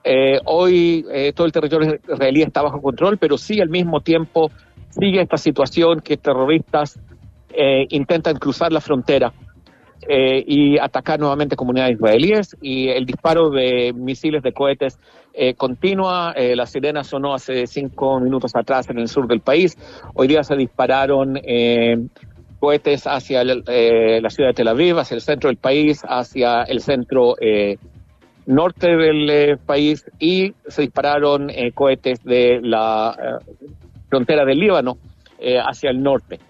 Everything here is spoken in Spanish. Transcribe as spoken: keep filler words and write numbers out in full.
Eh, hoy eh, todo el territorio israelí está bajo control, pero sí al mismo tiempo sigue esta situación que terroristas eh, intentan cruzar la frontera eh, y atacar nuevamente comunidades israelíes, y el disparo de misiles de cohetes eh, continúa. Eh, la sirena sonó hace cinco minutos atrás en el sur del país. Hoy día se dispararon eh, cohetes hacia el, eh, la ciudad de Tel Aviv, hacia el centro del país, hacia el centro eh, norte del eh, país, y se dispararon eh, cohetes de la eh, frontera del Líbano eh, hacia el norte.